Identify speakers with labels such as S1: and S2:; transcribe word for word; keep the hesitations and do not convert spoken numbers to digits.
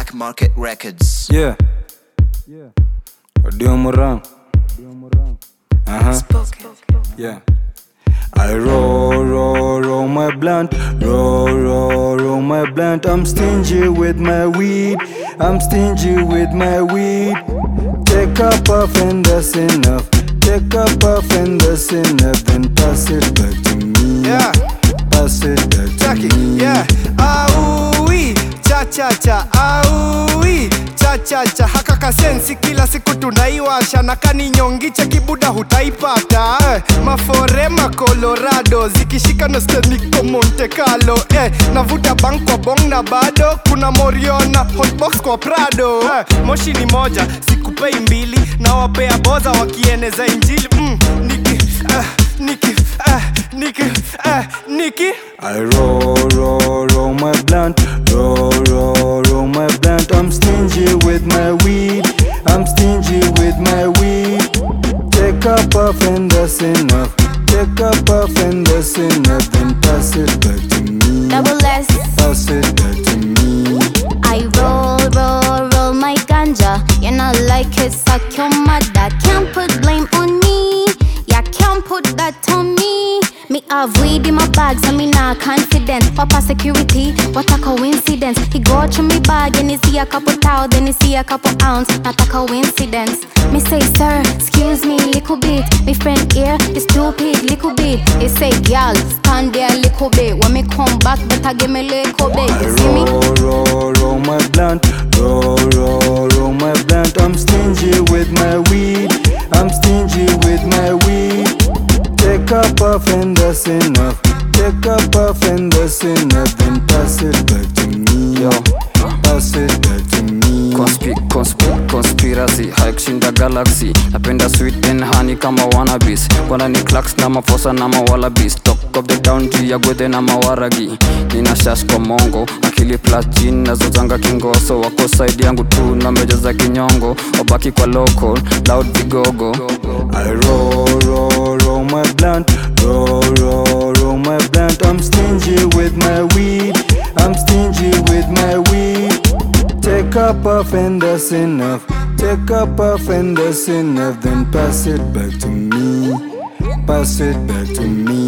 S1: Black Market Records.
S2: Yeah. Yeah. Audio Morang. Uh-huh. Yeah. I roll, roll, roll my blunt. Roll, roll, roll my blunt. I'm stingy with my weed. I'm stingy with my weed. Take a puff and that's enough. Take a puff and that's enough. Then pass it back to me.
S3: Yeah.
S2: Pass it back to
S3: Jackie,
S2: me.
S3: yeah. Aui, cha cha cha. Aui, cha cha cha. Haka kasensi kila siku tunaiwasha. Na kani nyongicha kibuda hutaipata. eh. Maforema Colorado zikishika no niko Monte Carlo. eh. Navuta bank kwa bong na bado kuna Moriona hotbox kwa Prado. eh. Moshi ni moja, sikupei mbili. Na wapea boza wakieneza injili. mm. Niki, ah, Niki, ah, Niki, ah, Niki.
S2: I roll, roll, roll my blunt. Roll, roll, roll my blunt. I'm stingy with my weed. I'm stingy with my weed. Take a puff and that's enough. Take a puff and that's enough. Then pass it back to me.
S4: Double S.
S2: Pass it back to me.
S4: I roll, roll, roll my ganja. You not like it, suck your mother. Can't put blame on me. Yeah, can't put that on me. Me have weed in my bag, so me not confident. Papa security, what a coincidence. He go through me bag and he see a couple thou, then he see a couple ounce. Not a coincidence. Me say, sir, excuse me, little bit. Me friend here is stupid, little bit. He say, girl, stand there, little bit. When me come back, better give me little bit.
S2: I
S4: You see me?
S2: roll, roll, roll my blunt. Roll, roll, roll my blunt. I'm stingy with my weed. I'm stingy with my weed. Take a puff and that's enough. Take a puff and that's enough. Then pass it back to me.
S5: Yo.
S2: Pass it back to me.
S5: Conspi, conspi, conspiracy high kushinda galaxy. Napenda sweet and honey kama wannabes. Kwana ni clacks na mafosa na mawalabis. Talk of the down G ya gwethe na mawaragi. Nina shash kwa mongo, akili plus gin na zozanga kingoso. Wako side yangu tu na meja za kinyongo. Wabaki kwa local, loud vigogo.
S2: I roll, roll, roll my blunt. Roll, roll, roll my blunt. I'm stingy with my weed. I'm stingy with my weed. Take a puff and that's enough. Take a puff and that's enough. Then pass it back to me. Pass it back to me.